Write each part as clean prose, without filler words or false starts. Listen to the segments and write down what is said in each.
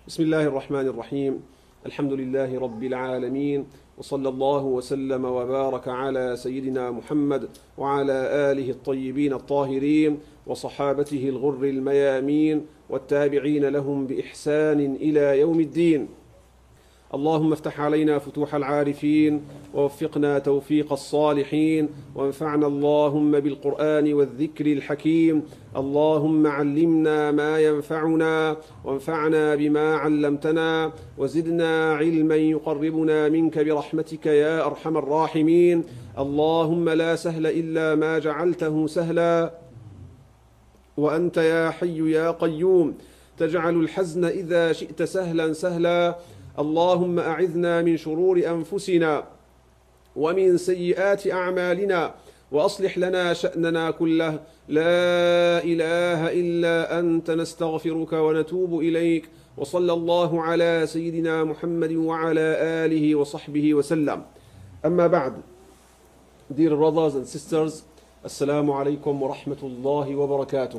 بسم الله الرحمن الرحيم. الحمد لله رب العالمين، وصلى الله وسلم وبارك على سيدنا محمد وعلى آله الطيبين الطاهرين وصحابته الغر الميامين والتابعين لهم بإحسان إلى يوم الدين. اللهم افتح علينا فتوح العارفين، ووفقنا توفيق الصالحين، وانفعنا اللهم بالقرآن والذكر الحكيم. اللهم علمنا ما ينفعنا، وانفعنا بما علمتنا، وزدنا علما يقربنا منك برحمتك يا أرحم الراحمين. اللهم لا سهل إلا ما جعلته سهلا، وأنت يا حي يا قيوم تجعل الحزن إذا شئت سهلا سهلا. اللهم أعذنا من شرور أنفسنا ومن سيئات أعمالنا، وأصلح لنا شأننا كله. لا إله إلا أنت نستغفرك ونتوب إليك. وصلى الله على سيدنا محمد وعلى آله وصحبه وسلم. أما بعد, dear brothers and sisters, Assalamu alaikum wa rahmatullahi wa barakatuh.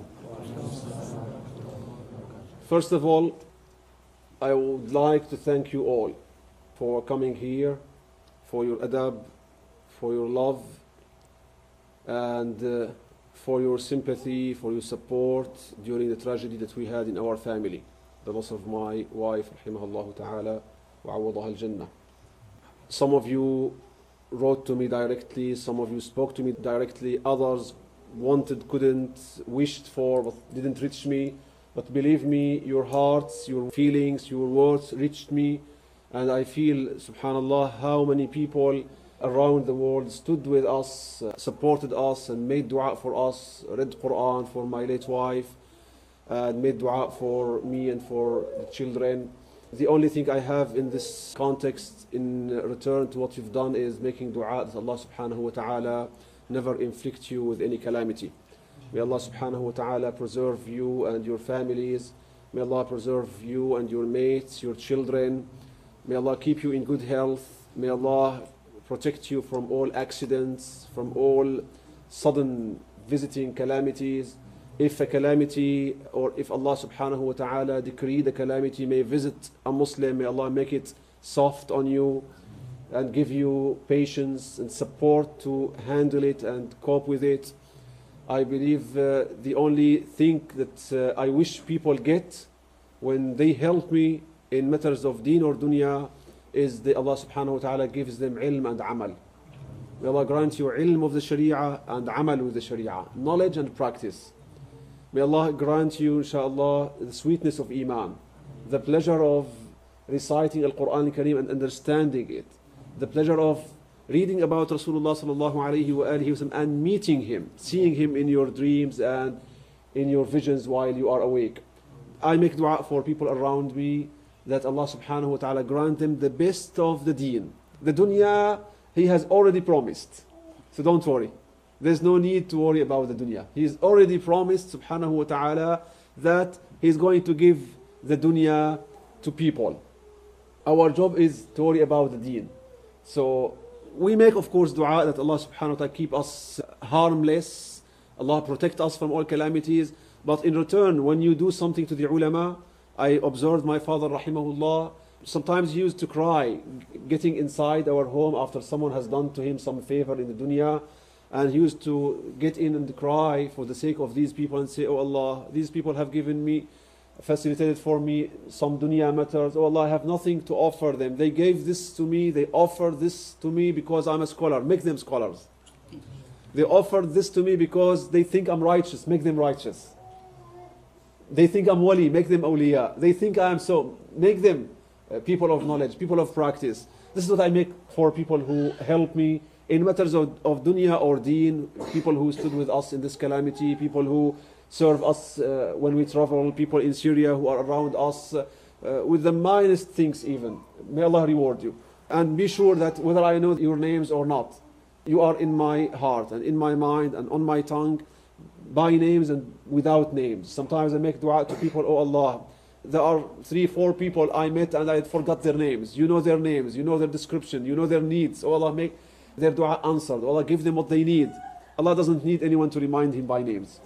First of all, I would like to thank you all for coming here, for your adab, for your love, and for your sympathy, for your support during the tragedy that we had in our family, the loss of my wife, rahimahullah ta'ala, wa awadaha al-jannah. Some of you wrote to me directly, some of you spoke to me directly, others wanted, couldn't, wished for, but didn't reach me. But believe me, your hearts, your feelings, your words reached me, and I feel, subhanallah, how many people around the world stood with us, supported us, and made dua for us, read Quran for my late wife, and made dua for me and for the children. The only thing I have in this context, in return to what you've done, is making dua that Allah subhanahu wa ta'ala never inflict you with any calamity. May Allah subhanahu wa ta'ala preserve you and your families. May Allah preserve you and your mates, your children. May Allah keep you in good health. May Allah protect you from all accidents, from all sudden visiting calamities. If a calamity, or if Allah subhanahu wa ta'ala decree the calamity may visit a Muslim, may Allah make it soft on you and give you patience and support to handle it and cope with it. I believe the only thing that I wish people get when they help me in matters of deen or dunya is that Allah subhanahu wa ta'ala gives them ilm and amal. May Allah grant you ilm of the sharia and amal with the sharia, knowledge and practice. May Allah grant you, inshallah, the sweetness of iman, the pleasure of reciting Al-Quran Kareem and understanding it, the pleasure of reading about Rasulullah sallallahu alayhi wa alihi wasallam and meeting him, seeing him in your dreams and in your visions while you are awake. I make dua for people around me that Allah subhanahu wa ta'ala grant them the best of the deen. The dunya, He has already promised. So don't worry. There's no need to worry about the dunya. He's already promised subhanahu wa ta'ala that He's going to give the dunya to people. Our job is to worry about the deen. So we make, of course, dua that Allah subhanahu wa ta'ala keep us harmless, Allah protect us from all calamities. But in return, when you do something to the ulama, I observed my father, rahimahullah, sometimes he used to cry, getting inside our home after someone has done to him some favor in the dunya, and he used to get in and cry for the sake of these people and say, oh Allah, these people have given me, facilitated for me some dunya matters. Oh Allah, I have nothing to offer them. They gave this to me, they offered this to me because I'm a scholar. Make them scholars. They offered this to me because they think I'm righteous. Make them righteous. They think I'm wali. Make them awliya. They think I am so. Make them people of knowledge, people of practice. This is what I make for people who help me in matters of dunya or deen, people who stood with us in this calamity, people who serve us when we travel, people in Syria who are around us, with the minest things even. May Allah reward you. And be sure that whether I know your names or not, you are in my heart and in my mind and on my tongue, by names and without names. Sometimes I make dua to people, oh Allah, there are 3-4 people I met and I forgot their names. You know their names, you know their description, you know their needs. Oh Allah, make their dua answered. Oh Allah, give them what they need. Allah doesn't need anyone to remind Him by names.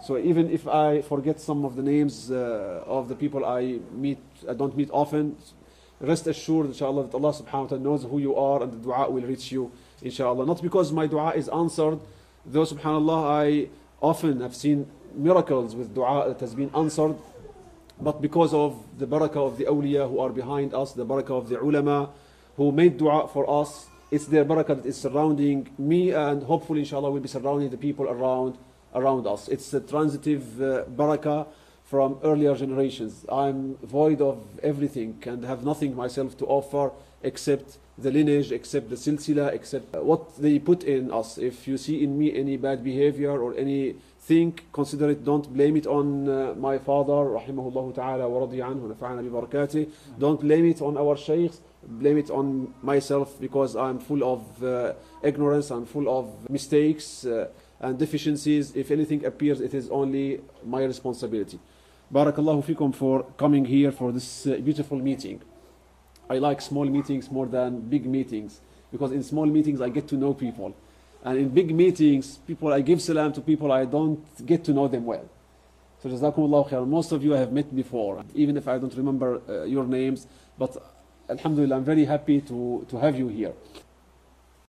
So even if I forget some of the names of the people I don't meet often, rest assured, inshallah, that Allah subhanahu wa ta'ala knows who you are and the dua will reach you, inshallah. Not because my dua is answered, though subhanallah, I often have seen miracles with dua that has been answered, but because of the barakah of the awliya who are behind us, the barakah of the ulama who made dua for us. It's their barakah that is surrounding me, and hopefully inshallah will be surrounding the people around us. It's a transitive barakah from earlier generations. I'm void of everything and have nothing myself to offer except the lineage, except the silsila, except what they put in us. If you see in me any bad behavior or anything, consider it, don't blame it on my father, rahimahullah ta'ala wa radiya anhu, nafa'ana bi barakatih. Don't blame it on our shaykhs, blame it on myself, because I'm full of ignorance, I'm full of mistakes and deficiencies. If anything appears, it is only my responsibility. Barakallahu fikum for coming here for this beautiful meeting. I like small meetings more than big meetings, because in small meetings I get to know people, and in big meetings I give salam to people I don't get to know them well. So jazakumullahu khair. Most of you I have met before, even if I don't remember your names, but alhamdulillah, I'm very happy to have you here.